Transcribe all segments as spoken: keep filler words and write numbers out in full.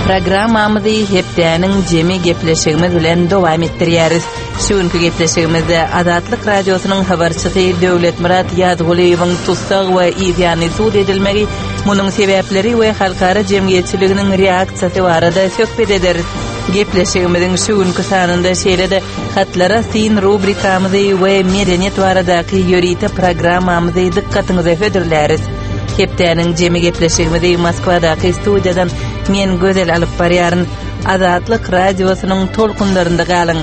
Programmamyzy hepdäniň jemi gepleşigimiz bilen dowam etdirýäris. Şuňky gepleşigimizde Azatlyk radiosynyň habarçysy Döwletmurat Ýazguliýewiň tutsak we ýa-ni suud edilmegi, munyň sebäpleri we halkara jemgyýetçiliginiň reaksiýasy barada söhbet ederiz. Gepleşigimiziň şuňky sanynda şeýlede hatlara sin rubrikamyzy we medeniýet baradaky ýörite programmamyzy dikkatyňyza höderläris. Hepdäniň jemi gepleşigimizi Moskwadaky studiýadan men gözel alyp barýaryn. Azatlyk radiosynyň tolkunlarynda galyň.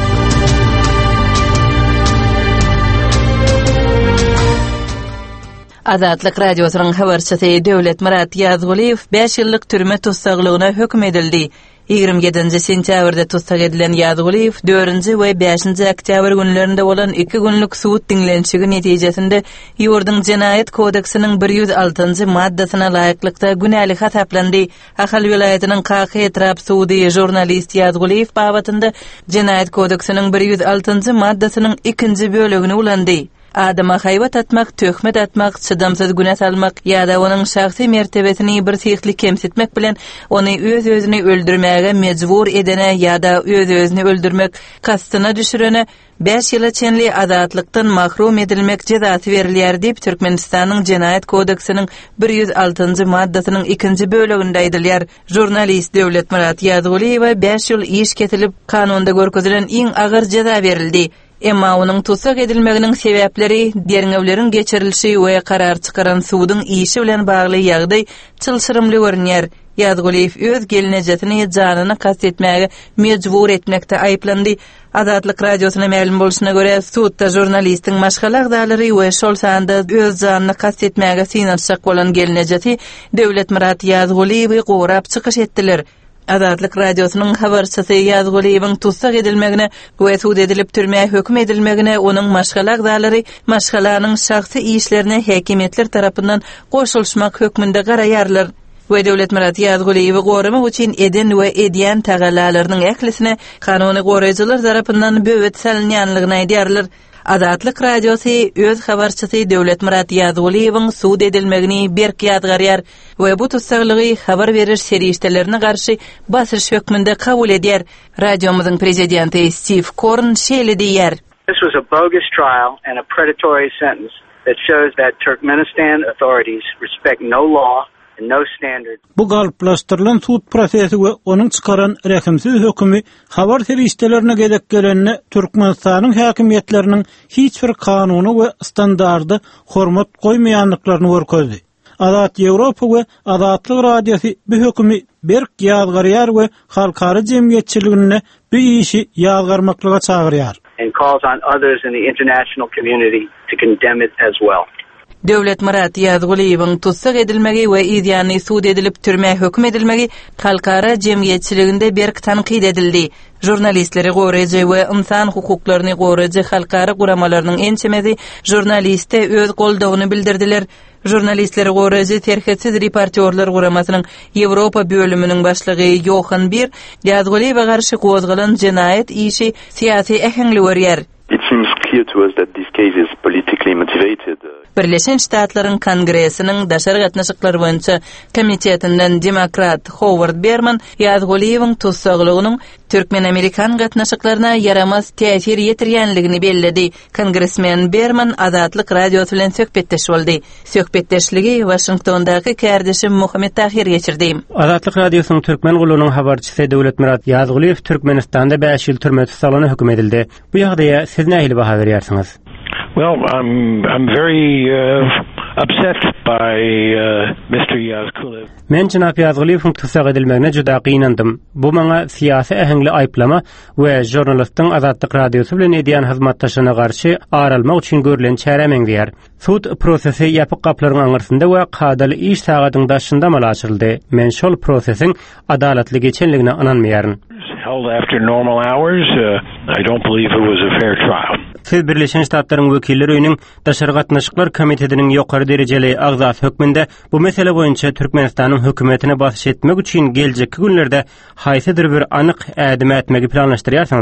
Azatlyk radiosynyň habarçysy Döwletmurat Ýazguliýew beş ýyllyk türme tutsaklygyna hökm edildi. ýygrimi ýedinji sentýabrda tutsak edilen Ýazguliýew dördünji we beşinji oktyabr günlerinde bolan iki günlük suud dinlenşigi netijesinde ýurdyň Jenaýat kodeksiniň bir ýüz altynjy maddasyna laýyklykda günäli hasaplandy. Ahal vilayatynyň Kaky etrap suudy jurnalist Ýazguliýew babatynda Jenaýat kodeksiniň bir ýüz altynjy maddasynyň ikinji bölegini ulandy. Adama haýwat atmak, töhmet atmak, çydamsız güne salmak ýa-da onuň şahsy mertebesini bir sihli kemsitmek bilen ony öz özüni öldürmäge mejbur edene ýa-da öz özüni öldürmek kastyna düşürene beş ýyla çenli azatlykdan mahrum edilmek jezasy berilýär diýip Türkmenistanyň Jenaýat kodeksiniň bir ýüz altynjy maddasynyň ikinji böleginde aýdylýar. Jurnalist Döwletmurat Ýazguliýewe beş ýyl iş ketilip kanunda görkezilen iň agyr jeza berildi. Emma onuň tutsak edilmeginiň sebäpleri, derňewleriň geçirilişi we karar çykaran suudyň işi bilen bagly ýagdaý çylşyrymly görünýär. Ýazguliýew öz gelnejetini janyny kastetmäge mejbur etmekde aýplandy. Azatlyk radiosyna ma'lum bolşyna görä, suudda jurnalistiň maşgala agdalary we şol sanda öz janyny kastetmäge synanşak bolan gelnejeti Döwletmurat Ýazguliýewi gorap çykyş etdiler. Azatlyk radiosynyň habarçysy Ýazguliýewiň tutsak edilmegine we suud edilip türmäge hökm edilmegine onuň maşgala agdalary maşgalanyň şahsy işlerine häkimetler tarapyndan goşulşmak hökmünde garaýarlar. We Döwletmurat Ýazguliýewi goramak üçin eden we edýän tagallalarynyň ählisine kanuny goraýjylar tarapyndan böwet salynýanlygyny aýdýarlar. Azatlyk radiosy öz habarçysy Döwletmurat Ýazguliýewiň suud edilmegini berk ýadgarýar we bu tutsaklygy habar beriş serişdelerine garşy basyş hökmünde kabul edýär. Radiomyzyň prezidenti Steve Korn şeýle diýär. This was a bogus trial and a predatory sentence that shows that Turkmenistan authorities respect no law and no standard. Bu galplaşdyrylan suud prosesi we onuň çykaran rekimsiz hökümi habar serişdelerine gedek gelenine Türkmenistanyň häkimetleriniň hiç bir kanuny we standardy hormat goýmaýanlyklaryny görkezdi. Azat Ýewropa we Azatlyk radiosy bu hökümi berk ýadgarýar we halkara jemgyýetçiligine bu işi ýadgarmaklyga çagyrýar. And calls on others in the international community to condemn it as well. Döwletmurat Ýazguliýewiň tutsak edilmegi we ýa-ni suud edilip türmäge hökm edilmegi halkara jemgyýetçiliginde berk tanqid edildi. Jurnalistleri goraýjy we insan hukuklaryny goraýjy halkara guramalarynyň ençemezi jurnaliste öz goldawyny bildirdiler. Jurnalistleri goraýjy terhetsiz reportyorlar guramasynyň Ýewropa bölüminiň başlygy Johan Bir Ýazguliýewe garşy gozgalan jenaýat işi syýasy ähengli görýär. It seems clear to us that this case is politically motivated. Birleşen Ştatlaryň Kongressiniň daşary gatnaşyklary boýunça komitetinden demokrat Howard Berman Ýazguliýewiň tutsaklygynyň Türkmen-Amerikan gatnaşyklaryna yaramaz täsir ýetirýänligini belledi. Kongressmen Berman Azatlyk radiosy bilen söhbetdeş boldy. Söhbetdeşligi Washingtondaky kärdeşim Muhammed Tahir geçirdi. Azatlyk radiosynyň türkmen gulunyň habarçysy Döwletmurat Ýazguliýew Türkmenistanda beş ýyl türme tutsaklaryna hökm edildi. Bu ýagdaýa siz nähili baha berýärsiňiz? Well, I'm I'm very uh, upset by uh, mister Ýazguliýew. Men Jynap Ýazguliýewiň tutsak edilmegine juda gynandym. Bu maňa syýasy ähengli aýplama we jurnalistiň Azatlyk radiosy bilen edýän hyzmatdaşyna garşy aralmak üçin görülen çäremeň diýär. Suud prosesi ýapyk gaplaryň aňyrsynda we kadaly iş sagatyň daşynda mal açyldy. Men şol prosesiň adalatly geçenligine inanmaýaryn. Held after normal hours, uh, I don't believe it was a fair trial. Siz Birleşen Ştatlaryň wekilleri öýüniň daşary gatnaşyklar komitetiniň ýokary derejeli agzat hökmünde bu mesele boýunça Türkmenistanyň hökümetine basyş etmek üçin geljekki günlerde haýsydyr bir anyk ädim etmegi planlaşdyrýarsyňyzmy?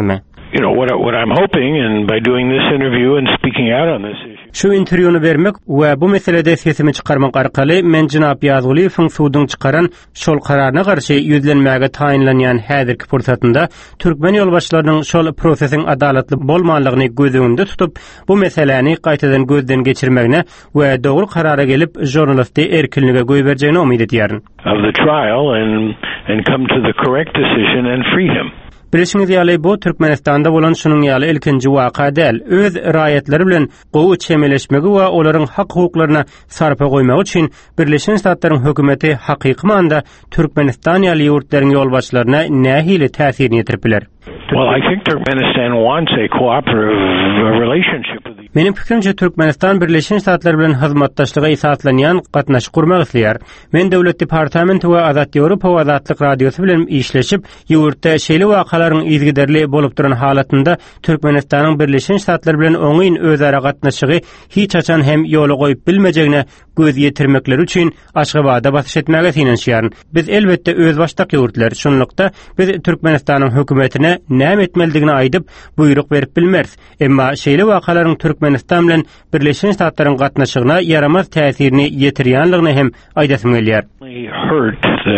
you know, what, what I'm hoping, and by doing this interview and speaking out on this issue. Şu intervyuny bermek we bu meselede sesimi çykarmak arkaly men Jynap Ýazguliýewiň suwdyň çykaran şol kararyna garşy ýüzlenmäge taýinlanýan häzirki fursatynda türkmen ýolbaşçylarynyň şol prosesiň adalatly bolmanlygyny gözüňde tutup bu meseleni gaýtadan gözden geçirmegine we dogry karara gelip jurnalistde erkinlige göý berjegine umyt edýärin. Of the trial and and come to the correct decision and free him. Bileşiňiz ýaly bu Türkmenistanda bolan şunyň ýaly ilkinji waka däl. Öz raýatları bilen gowy çemeleşmegi we olaryň hak hukuklaryna sarpa goýmak üçin Birleşen Ştatlaryň hökümeti hakyky manda Türkmenistan ýaly ýurtlaryň ýolbaşçylaryna nähili täsirini ýetiripler. Well, I think Turkmenistan wants a cooperative relationship with the... Menim fikrimçe Türkmenistan Birleşen Ştatlar bilen hyzmatdaşlyga esaslanýan gatnaş gurmak isleýär. Men döwlet departamenty we Azat Ýewropa we Azatlyk radiosy bilen işleşip ýurtda şeýle wakalaryň izgiderli bolup duran halatynda Türkmenistanyň Birleşen Ştatlar bilen oňyn özara gatnaşygy hiç açan hem ýoly goýup bilmejegine göz ýetirmekleri üçin Aşgabatda basyş etmäge sinenşýär. Biz elbetde öz başdak ýurtlar, şonlukda biz Türkmenistanyň hökümetine näme etmeligini aýdyp buyruk berip bilmeriz. Emma şeýle wakalaryň Türkmenistan bilen Birleşen Ştatlaryň gatnaşygyna yaramaz täsirini ýetirýänligini hem aýdasym gelýär. Hurt the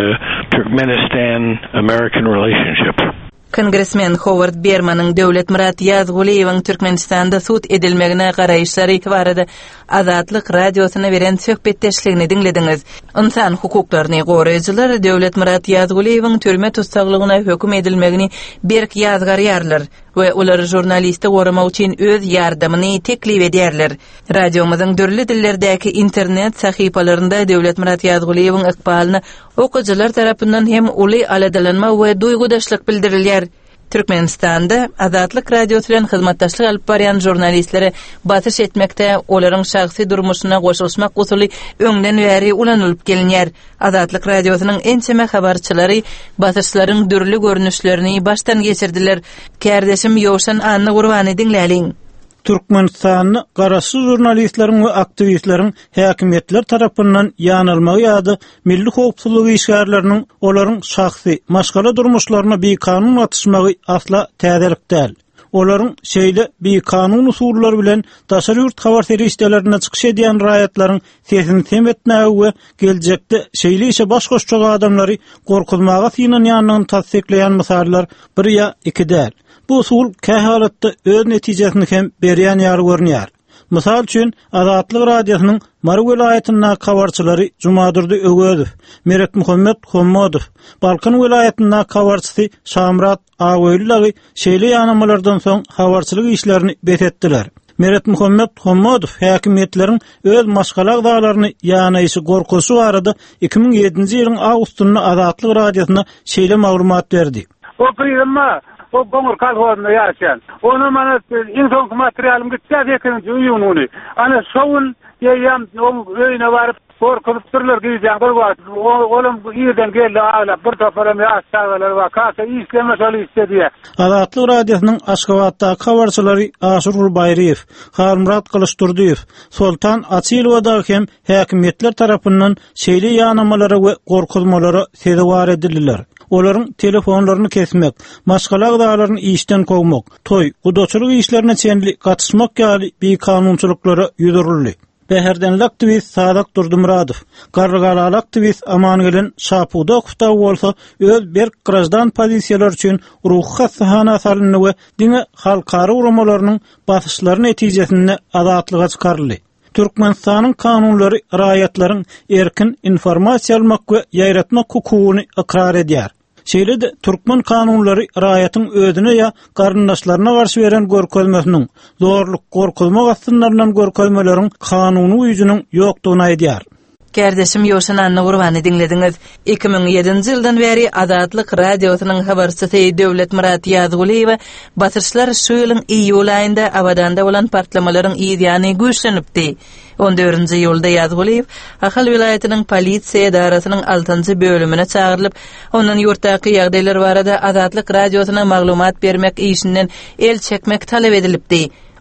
Turkmenistan-American relationship. Kongressmen Howard Bermanyň Döwlet Murat Ýazguliýewiň Türkmenistanda sud edilmegine garaýşlary barada Azatlyk radiosyna beren söhbetdeşligini dinlediňiz. Insan hukuklaryny goraýjylar Döwlet Murat Ýazguliýewiň türme tutsaglygyna höküm edilmegini berk ýazgarýarlar we ular jurnalisti goramak üçin öz ýardamyny teklip edýärler. Radiomyzyň dürli dillerdäki internet sahypalarynda Döwlet Murat Ýazguliýewiň ykbalyny okuwçylar tarapyndan hem uly aladalanma we duýgudaşlyk bildirilýär. Türkmenistanda Azatlyk radiosy bilen hyzmatdaşlyk alyp barýan jurnalistlere batyş etmekde olaryň şahsy durmuşyna goşulmak usuly öňden bäri ulanylyp gelinýär. Azatlyk radiosynyň ençeme habarçylary batyşlaryň dürli görnüşlerini baştan geçirdiler. Kärdeşim Ýowşan Anny Gurbany dinläliň. Türkmenistanyň garaşy jurnalistleriň we aktivistleriň häkimetler tarapyndan ýanylmagy ýa-da milli howpsuzlyk işgärleriniň olaryň şahsy maşgala durmuşlaryna bir kanun atışmagy asla täzelik däl. Olaryň şeýle bir kanun usullary bilen daşary ýurt habar terişlerine çykyş edýän raýatlaryň sesini temetmäge we geljekde şeýle işe baş goşjak adamlary gorkuzmaga synanýanlygyny tasdikleýän misallar bir ýa iki däl. Bu usul kähalatda öz netijesini hem berýän ýary görnýär. Mysal üçin Azatlyk radiosynyň Marw welaýatynyň kawarçylary Jumadyrdy Ögödüw, Meret Muhammed Hommodow, Balkan welaýatynyň kawarçysy Şamrat Agöýlagy şeýle ýanamalardan soň habarçylyk işlerini betetdiler. Meret Muhammed Hommodow häkimetleriň öz maşgala agdalaryny ýanaýşy gorkusy barada iki ming ýedinji ýylyň awgustunda Azatlyk radiosyna şeýle maglumat berdi. O prima o gomur kalhoyna ýaşan. Onu mana inson materialym gitse ekeninji uýununy. Ana şowun ýem o öýüne baryp gorkup turlar giýýän bir wagt. Olam ýerden geldi ağlap bir toparam ýaşagalar we kasa işleme şol istedi. Azatlyk radiosynyň Aşgabatda habarçylary Aşur Gulbaýryew, Harmurat Kılıçdurdiýew, Sultan Açylow hem häkimetler tarapyndan şeýle ýanamalara we gorkuzmalara sezewar edildiler. Olaryň telefonlaryny kesmek, maşgala agdalaryny işden kowmak, toy, gudaçylyk işlerine çenli gatışmak ýaly bir kanunçylyklara ýüzürildi. Beherden aktivist Sadak Durdumuradow, Garrygaly aktivist Amangelen Şapuda okutaw bolsa öz bir grajdan pozisiýalar üçin ruh hassahana salyny we diňe halkary uramalarynyň basyşlary netijesinde azatlyga çykaryldy. Türkmenistanyň kanunlary raýatlaryň erkin informasiýa almak we ýaýratmak hukugyny ikrar edýär. Şeýle de türkmen kanunlary raýatyň özüne ýa garyndaşlaryna garşy beren görkezmesiniň, zorluk gorkulma gastynlaryndan görkezmelerin kanuny üýüniň ýokdugyny aýdýar. Kärdeşim Ýowşan Anny Gurbany dinlediňiz. iki ming ýedinji ýyldan beri Azatlyk radiosynyň habarçysy Döwlet Murat Ýazguliýew batyşlar şu ýylyň iýul aýynda Abadanda bolan partlamalaryň ýygyany güýçlenipdi. on dördünji ýylda Ýazguliýew Ahal vilayatynyň polisiýa idarasynyň altynjy bölümine çağrylyp, onuň ýurtdaky ýagdaýlar barada Azatlyk radiosyna maglumat bermek işinden el çekmek talep edilipdi.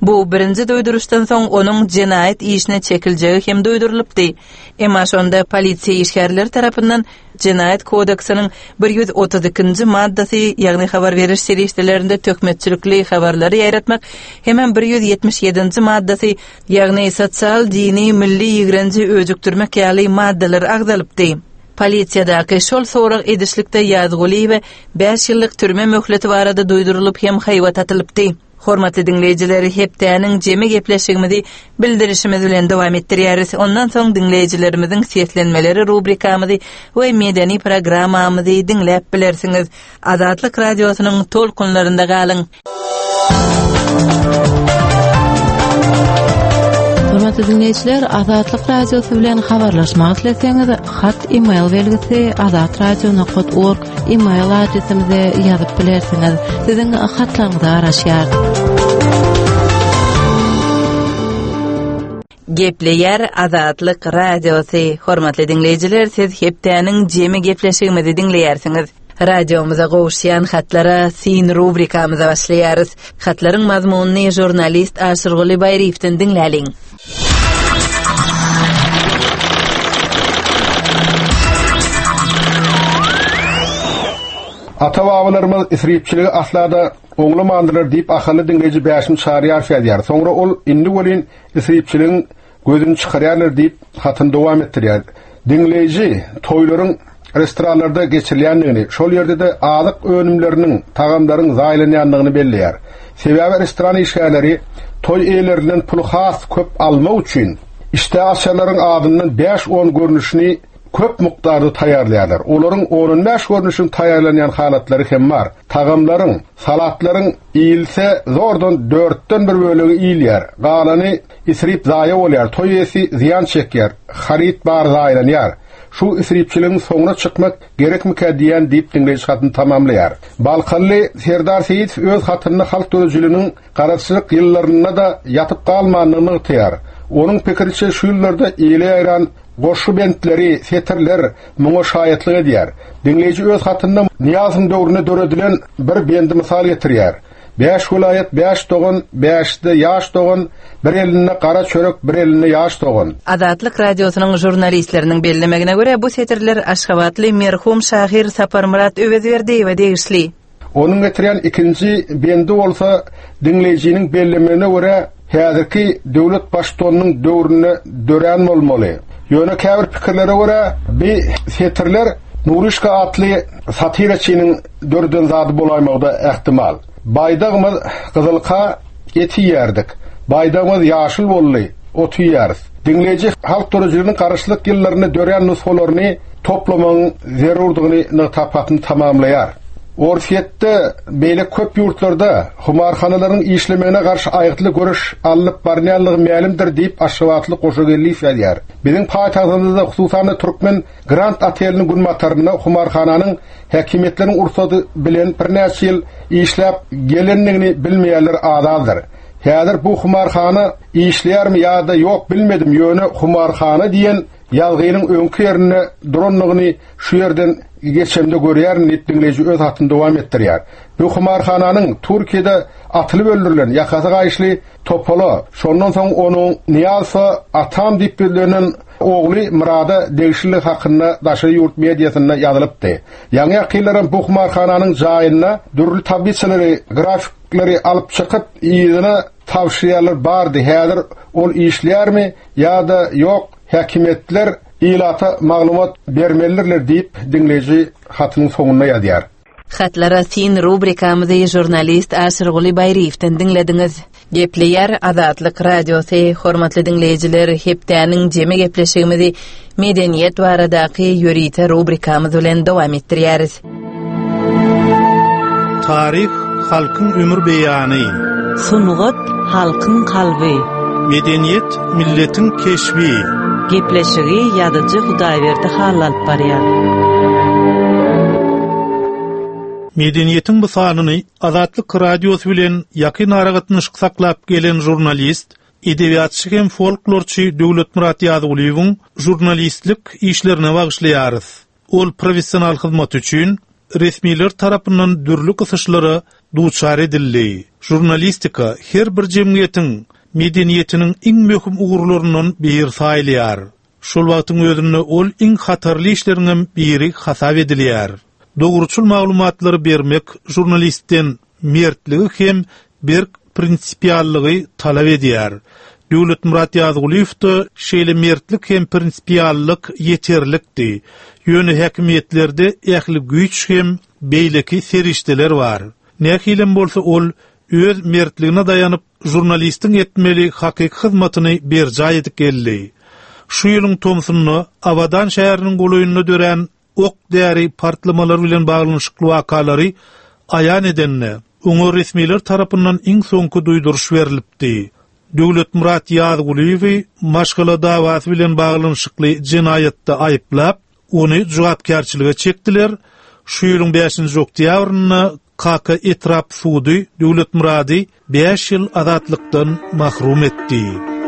Bu birinci doyduruşdan soň onuň cinayet işine çekiljeği hem doydurulypdy. Emma şonda polisiýa işgärleri tarapyndan Cinayet kodeksiniň bir yüz otuz ikinji maddasy, ýagny habar beriş serişdelerinde tökmetçilikli habarlary ýaratmak, hem bir yüz yetmiş ýedinji maddasy, ýagny sosial, dini, milli ýigrenji öjükdirmek ýaly maddalar agdalypdy. Polisiýadaky şol sorak edişlikde ýazgyly we beş ýyllyk türme möhleti barada doýdurulyp hem haýwat atylypdy. Hormatly dinleyijiler, hepdäniň jemi gepleşigimizi bildirişimiz bilen dowam etdirýäris. Ondan soň dinleyijilerimiziň seslenmeleri rubrikamyzy we medeni programmamyzy dinläp bilersiňiz. Azatlyk radiosynyň tolkunlarynda galyň. Hormatly dinleyijiler, Azatlyk radiosu bilen habarlaşmak isleseňiz, hat e-mail belgisi azat radio nokta org e-mail adresimize ýazyp bilersiňiz. Siziň hatlaryňyzy araşýar. Gepleýär Azatlyk radiosu. Hormatly dinleyijiler, siz hepdäniň jemi gepleşigimizi dinleýärsiňiz. Radiomuza gowuşýan hatlara sin rubrikamyza başlaýarys. Hatlaryň mazmunyny jurnalist Aşyrguly Baýryewden dinläliň. Ata-babalarymyz isripçiligi aslada oňlamandylar diýip ahaly dinleýiji bäşim çarýar şädýär. Soňra ol indi welin isripçiligiň gözüni çykarýarlar diýip hatyn dowam etdirýär. Dinleýiji toýlaryň restoranlarda geçirilýändigini, şol ýerde de azyk önümleriniň, tagamlaryň zaýlanýandygyny belleýär. Sebäbi restoran işgärleri toy eýlerinden pul has köp almak üçin işte aşalaryň adyndan beş on görnüşini köp mukdarda taýýarlaýarlar. Olaryň on beş görnüşin taýýarlanýan halatlary hem bar. Tagamlaryň, salatlaryň iýilse zordan dörtten bir bölegi iýilýär. Galany isrip zaýa bolýar, toy ýesi ziýan çekýär, harit bar zaýlanýar. Şu isripçiligiň soňuna çykmak gerekmika diýen diýip dinleýiş hatyn tamamlaýar. Balqally Serdar Seyit öz hatyny halk dörejiliginiň garaçlyk ýyllaryna da ýatyp galmandygyny ýatyar. Onuň pikiriçe şu ýyllarda eýle aýran goşu bentleri, setirler muňa şaýatlyk edýär. Dinleýiji öz hatynda Niýazyň döwrüne döredilen bir bendi misal getirýär. beş vilayet, beş toğun, beşde yaş toğun, bir eline qara çörek, bir eline yaş toğun. Azatlyk radiosynyň jurnalistleriniň bellemegine göre bu setirler Aşgabatly merhum şahir Saparmurat Öwezberdiýew degişli. Onuň getirýän ikinji bendi bolsa dinleýijiniň bellemegine göre häzirki döwlet başdonynyň döwrüne dören bolmaly. Ýöne käbir pikirlere göre bir setirler Nurişka atly satiraçynyň dördün zady bolaýmagda ähtimal. Baydağımız kızılka eti yerdik. Baydağımız yaşıl bolly, otu yeriz. Dinleyici halk dörejiliğinin karışlık yıllarını dören nusxolaryny toplamanın zerurdygyny tapatını tamamlayar. Orfiyette beýle köp ýurtlarda humarhanalaryň işlemegine garşy aýgtly görüş alyp barnýanlygy mälimdir diýip aşgabatly goşagellik edýär. Biziň paýtagtymyzda hususan türkmen Grant Ateliniň günmataryna humarhananyň häkimetleriň ursady bilen bir näçe ýyl işläp gelenligini bilmeýärler azaldyr. Häzir bu humarhana işleýärmi ýa-da ýok bilmedim ýöne humarhana diýen ýalgynyň öňkü ýerine duranlygyny şu ýerden geçemde görýär, netdiňleýiji öz hatynda dowam etdirýär. Bu humarhananyň Türkiýede atylyp öldürilen ýakasy gaýşly Topala, şondan soň onuň Niýasa atam diýip bilinen ogly Murada degişlik hakynda daşy ýurt mediasyna ýazylypdy. Ýa-ni ýakynlaryň bu humarhananyň jaýyna dürli tabiçleri, grafiklary alyp çykyp ýygyna tawşiýalar bardy. Häzir ol işleýärmi ýa-da ýok? Häkimetler ilata maglumat bermeliler diýip dinleýiji hatynyň soňuna ýazýar. Hatlara sin rubrikamyzy jurnalist Aşyrguly Baýryewden dinlediňiz. Gepleýär Azatlyk radiosy. Hormatly dinleýijiler, hepdäniň jemi gepleşigimizi medeniýet baradaky ýörite rubrikamyz bilen dowam etdirýäris. Tarih halkyň ömür beýany. Sunugat halkyň kalby. Medeniýet milletiň keşbi. Gepleşigi ýadyjy Hudaýberdi halalyp barýar. Medeniýetiň bu sanyny Azatlyk radiosy bilen ýakyn aragatnyşyk saklap gelen jurnalist, edebiýatçy hem folklorçy Döwletmurat Ýazgulyewiň jurnalistlik işlerine bagyşlaýarys. Ol professional hyzmat üçin resmiler tarapyndan dürli gysyşlary duçar edildi. Jurnalistika her bir jemgyýetiň medeniyetiniň iň möhüm ugurlaryndan bir saýlýar. Şol wagtyň özünde ol iň hatarly işleriň biri hasap edilýär. Dogruçul maglumatlary bermek jurnalistden mertligi hem bir prinsipiallygy talap edýär. Döwlet Murat Ýazguliýew şeýle mertlik hem prinsipiallyk ýeterlikdi. Ýöne häkimetlerde ähli güýç hem beýleki serişdeler bar. Nähilem bolsa ol öz mertligine dayanyp jurnalistiň etmeli hakyky hyzmatyny berjaý edip geldi. Şu ýylyň Tomsuny Abadan şäheriniň golaýyna dören ok däri partlamalar bilen baglanyşykly wakalary aýan edenne oňa resmiler tarapyndan iň soňky duýduruş berilipdi. Döwlet Murat Ýazguliýew maşgala dawasy bilen baglanyşykly jinayatda aýyplap, ony jogapkärçilige çekdiler. Şu ýylyň beşinji oktýabryna K K Etrap sudy Döwlet Murady beş ýyl azatlykdan mahrum etdi.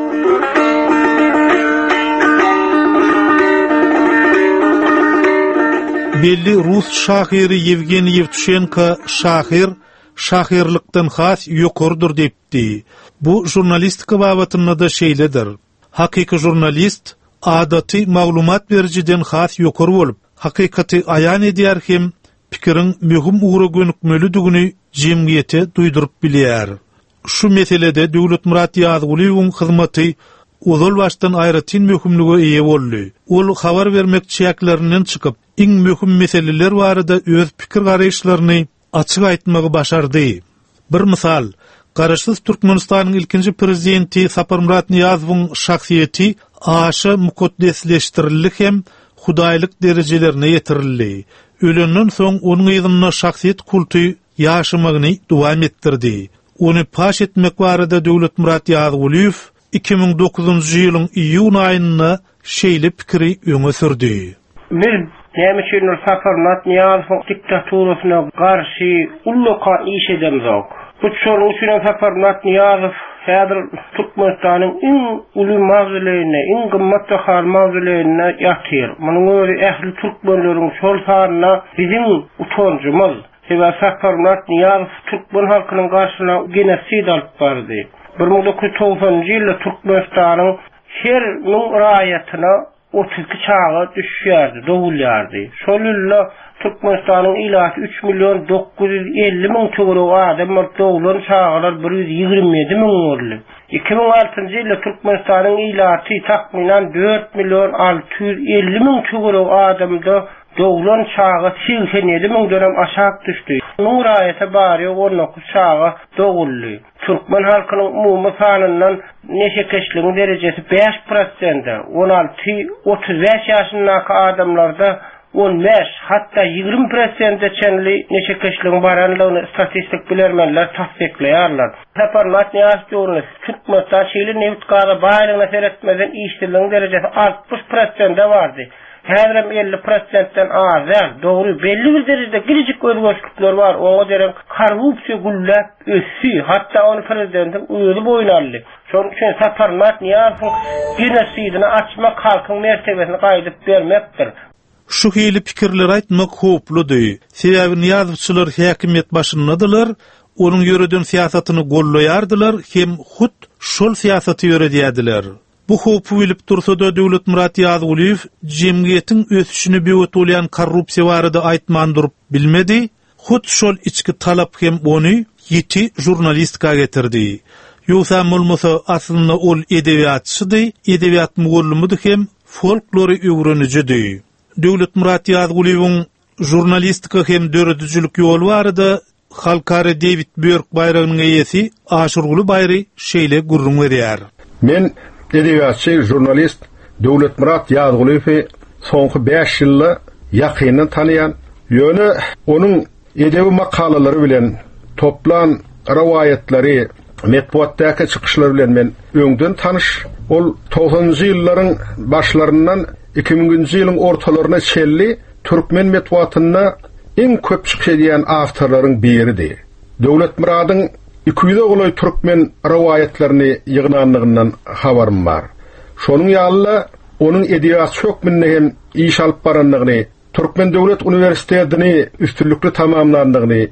Belli Rus şahiri Yevgeniy Yevtushenko şahir şahirlikden has ýokurdur depdi. Bu jurnalistika babatynda da şeýledir. Hakyky jurnalist adaty maglumat berjiden has ýokur bolup, hakykaty aýan edýär hem pikiriň möhüm ugra gönükmelidigi jemgyýete duýdurup bilýär. Şu meselede Döwlet Murat Ýazguliýewiň hyzmaty uzal başdan aýratyn möhümlige eýe boldy. Ol habar bermek çäklerinden çykyp, iň möhüm meseleler barada öz pikir garaýşlaryny açyk aýtmagy başardy. Bir misal, Garaşsyz Türkmenistanyň ilkinji prezidenti Sapar Murat Niýazowyň şahsiýeti aşy mukaddesleşdirildi hem hudaýlyk derejelerine ýetirildi. Ölenden soň onuň ýygyna şahsiýet kulty ýaşamagyny dowam etdirdi. Ony paş etmek barada Döwlet Murat Ýazguliýew iki ming dokuzunji ýylyň iýun aýynda şeýle pikiri öňe sürdi. Men näme üçin Sapar Murat Niýazowyň diktaturyna garşy ulluka iş edemzok. Bu şonuň üçin Sapar Murat Niýazow häzir Türkmenistanyň iň uly mawzulelerine, iň gymmatly hal mawzulelerine ýatyr. Munyň öňe ähli türkmenleriň şol sanyna bizim utanjymyz. Heba Sapar Murat Niýazow türkmen halkynyň garşyna genosid alyp bardy. bir ming dokuz yüz togsonjy ýylda Türkmenistanyň her min raýatyna otuz iki çağı düşýärdi, dowulýardy. Şol ýylda Türkmenistanyň ilahy üç milyon dokuz yüz elli min töwerek adam dowulan çağlar bir yüz ýygrimi ýedi min boldy. iki ming altynjy ýylda Türkmenistanyň ilahy tahminan dört milyon alty yüz elli min töwerek adamda dowulan çağı seksen ýedi min dönem aşak düşdi. Onuň raýaty bary on dokuz çağı dowuldy. Türkmen halkynyň umumy sanyndan neşekeşligiň derejesi beş prosent, on alty otuz beş ýaşyndaky adamlarda on beş hatta ýygrimi prosent çenli neşekeşligiň baranlygyny statistik bilermenler tasdikleýärler. Sapar Murat Niýazow Türkmenistan şeýle newtkara baýlygyna seretmeden işçiligiň derejesi altmış prosent bardy. Häzirem elli prosentden azal, dogry belli bir derejede girjik özgörçlükler bar. Oňa derem korrupsiýa güllep össi, hatda ony prezidentin öýüli boýnaldy. Şonuň üçin Sapar Murat Niýazow genosidini açmak halkyň mertebesini gaýdyp bermekdir. Şu hili pikirler aýtmak hopludy. Sebäbi Niýazowçylar häkimet başyndadylar, onuň ýöreden siýasatyny gollaýardylar hem hut şol siýasaty ýöredýärdiler. Bu hopu bilip dursa da Döwlet Murat Ýazguliýew jemgyýetiň ösüşini beýotulýan korrupsiýa barada aýtman durup bilmedi. Hut şol içki talap hem ony ýeti jurnalistika getirdi. Ýogsa bolmasa aslynda ol edebiýatçydy, edebiýat mugallimidi hem folklory öwrenijidi. Döwlet Murat Ýazguliýewiň jurnalistika hem döredüjilik ýoly barada halkara David Börk bayragynyň eýesi Aşurguly bayry şeýle gurrun berýär. Men edebiýatçy, jurnalist Döwlet Murat Ýazguliýewi soňky beş ýylda ýakyndan tanıyan, ýöne onuň edebi makalalary bilen toplan rawayatlary, metbuatdaky çykyşlary bilen men öňden tanyş. Ol togsonjy ýyllaryň başlaryndan iki minginji ýylyň ortalaryna çelli türkmen metbuatyna iň köp çykýan awtorlaryň biridir. Döwlet Muradyň iki yüze goloy türkmen rawayatlaryny ýygnanlygyndan habarym bar. Şonuň ýaly onuň edebiýat hökmünde hem iş alyp baranlygyny, Türkmen Döwlet Uniwersitetini üstünlikli tamamlandygyny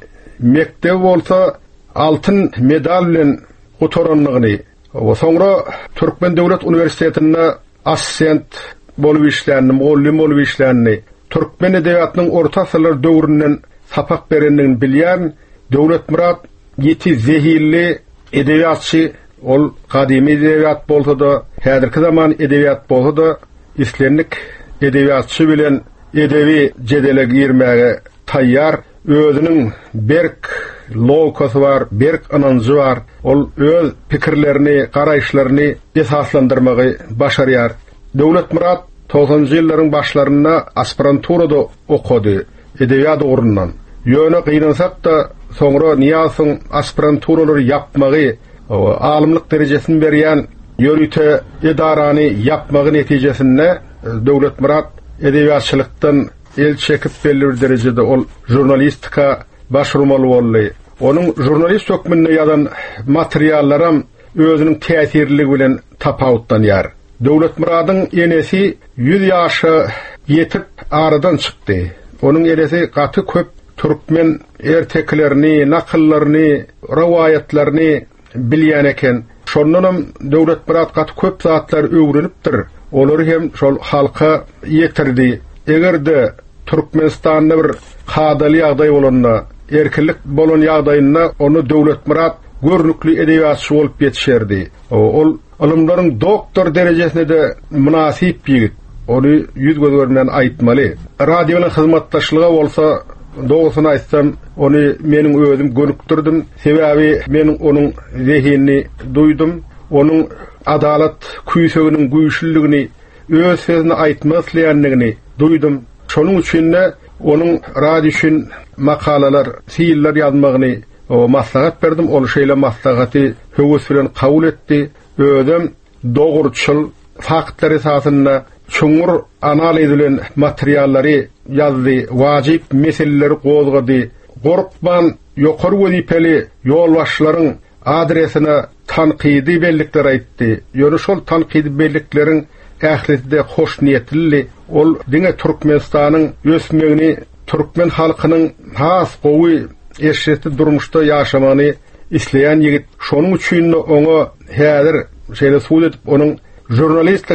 mektep bolsa altın medal bilen otoranlygyny, o soňra Türkmen Döwlet Uniwersitetinde assistent bolup işlerini, muallim bolup işlerini, Türkmen edebiýatynyň orta asyrlar döwründen sapak berendigini bilýän Döwletmurat ýeti zehirli edebiýatçy, ol kadimi edebiýat bolsa da, häzirki zaman edebiýat bolsa da, islenlik edebiýatçy bilen edebi jedele girmäge taýýar, özüniň berk logikasy bar, berk anancı bar, ol öz pikirlerini, garaýşlaryny esaslandyrmagy başarýar. Döwletmurat toğsanjy ýyllaryň başlarynda aspiranturada okudy, edebiýat ugrundan. Ýöne gynansak da, soňra Niýazyň aspiranturalary yapmagy, alymlyk derejesini berýän ýörüte edarany yapmagy netijesinde Döwletmurat edebiýatçylykdan el çekip belli bir derecede ol jurnalistika başvurmaly boldy. Onun jurnalist hökmünde ýazan materiallaram özüniň täsirligi bilen tapawutlanýar. Döwletmuratyň enesi yüz ýaşa ýetip aradan çykdy. Onun enesi gaty köp türkmen erteklerini, nakyllaryny, rewayatlaryny bilýän eken. Şondanam Döwletmurat gaty köp zatlar öwrenipdir. Olary hem şol halka ýetirdi. Egerde Türkmenistanda bir kadaly ýagdaý bolanda, erkinlik bolan ýagdaýynda onu Döwletmurat görnükli edebiýatçy bolup ýetişerdi. Ol alımlaryň doktor derejesine de münasip ýigit. Onu ýüz göz görmän aýtmaly. Radioň hyzmatdaşlygy bolsa, doğrusyny aýtsam, onu meniň özüm gönükdirdim. Sebäbi meniň onuň zehinini duydum. Onuň adalat küýseginiň güýçlüligini, öz sözüni aýtmak isleýänligini duydum. Şonuň üçin de onuň radio üçin makalalar, siýiller ýazmagyny o maslahat berdim. Ol şeýle maslahaty höwes bilen kabul etdi. Özüm dogurçul faktlar esasynda çoňur analiz edilen materiallary ýazdy, wajyp meseleleri gozgady. Gorkman ýokary wezipeli ýolbaşlaryň adresine tanqidi bellikler aýtdy. Ýöne şol tanqidi bellikleriň ählisinde hoş niýetli, ol diňe Türkmenistanyň ösmegini, Türkmen halkynyň has gowy eşitli durmuşda ýaşamany isleýän ýigit. Şonuň üçin oňa häzir şeýle suwd edip onuň jurnalistlik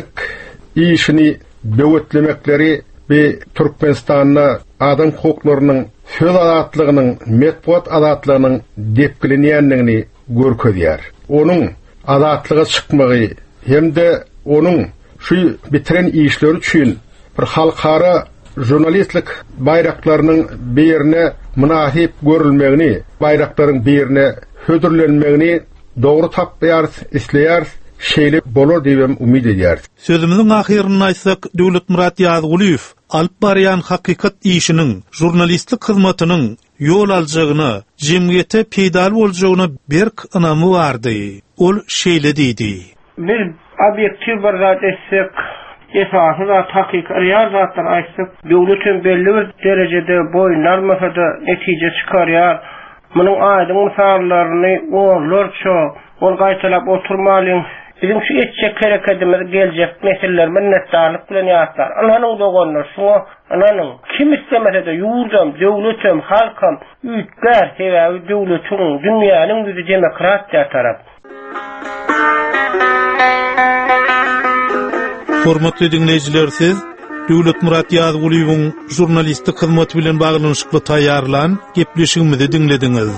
işini döwetlemekleri we Türkmenistanda adam hukuklarynyň, söz azatlygynyň, medeniýet azatlygynyň depkilenýänligini görkezýär. Onuň azatlyga çykmagy hemde onuň şu bitiren işleri üçin bir halkara jurnalistlik bayraklarynyň birine münasip görülmegini, bayraklaryň birine hödürlenmegini dogry tapýar, isleýär, şeýle bolar diýip umyt edýär. Sözümiziň ahyryny aýtsak, Döwletmurat Ýazguliýew alyp barýan hakykat işiniň, jurnalistlik hyzmatynyň ýol aljagyny, jemgyýete peýdal boljagyna berk ynamy bardy. Ol şeýle diýdi. Bir obyektiv bir zat etsek, esasy da hakykat real zatlar aýtsak, döwletin belli bir derejede boýnarmasa da netije çykarýar. Munyň aýdyň misallaryny olurça, ol gaýtalap oturmalyň. Bizim şu etjek hereketimiz geljek meseleler minnetdarlyk bilen ýaşlar. Ananyň dogonlar şoňa, ananyň kim istemese de ýurdam, döwletim, halkam, üýtgär, hebäwi döwletiň, dünýäniň düzi demokratiýa tarap. Hormatly dinleýijiler, siz Döwletmurat Ýazguliýewiň jurnalistlik hyzmaty bilen baglanyşykly taýýarlan gepleşigimizi dinlediňiz.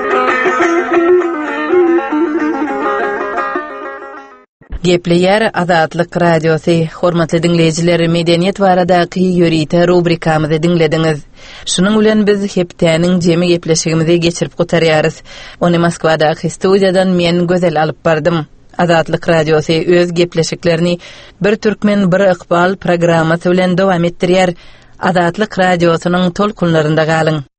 Gepleýär Azatlyk radiosy. Hormatly dinleýijiler, medeniýet baradaky ýörite rubrikamyzy dinlediňiz. Şunuň bilen biz hepdeniň jemi gepleşigimizi geçirip gotarýarys. Ony Moskwadaky studiýadan men gözel alyp bardym. Azatlyk radiosy öz gepleşiklerini bir türkmen bir ykbal programmasy bilen dowam etdirýär. Azatlyk radiosynyň tolkunlarynda galyň.